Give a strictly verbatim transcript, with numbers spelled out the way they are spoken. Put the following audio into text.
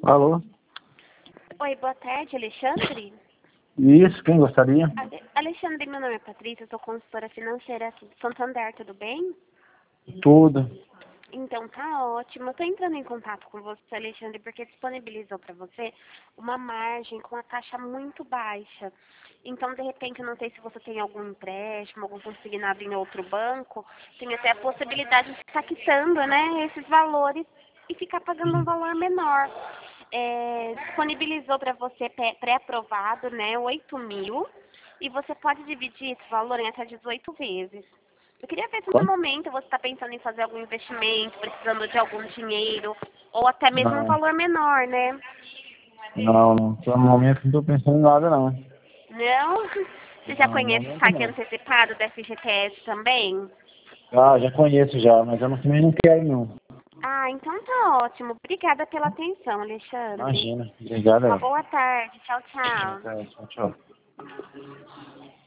Alô? Oi, boa tarde, Alexandre. Isso, quem gostaria? Ale- Alexandre, meu nome é Patrícia, eu sou consultora financeira aqui de Santander, tudo bem? Tudo. Então tá ótimo. Eu tô entrando em contato com você, Alexandre, porque disponibilizou para você uma margem com uma taxa muito baixa. Então, de repente, eu não sei se você tem algum empréstimo, algum consignado em outro banco, tem até a possibilidade de ficar quitando, né, esses valores e ficar pagando um valor menor. É, disponibilizou para você pré- pré-aprovado, né, oito mil, e você pode dividir esse valor em até dezoito vezes. Eu queria ver se no Quanto? momento você está pensando em fazer algum investimento, precisando de algum dinheiro, ou até mesmo um Não, valor menor, né? não, não. No momento não estou pensando em nada, não. Não? Você já Não, no conhece o momento saque não. antecipado da F G T S também? Ah, já conheço já, mas eu não- também não quero, não. Ah, então tá ótimo. Obrigada pela atenção, Alexandre. Imagina. Obrigado, Uma ela. boa tarde. Tchau, tchau. Tchau, tchau.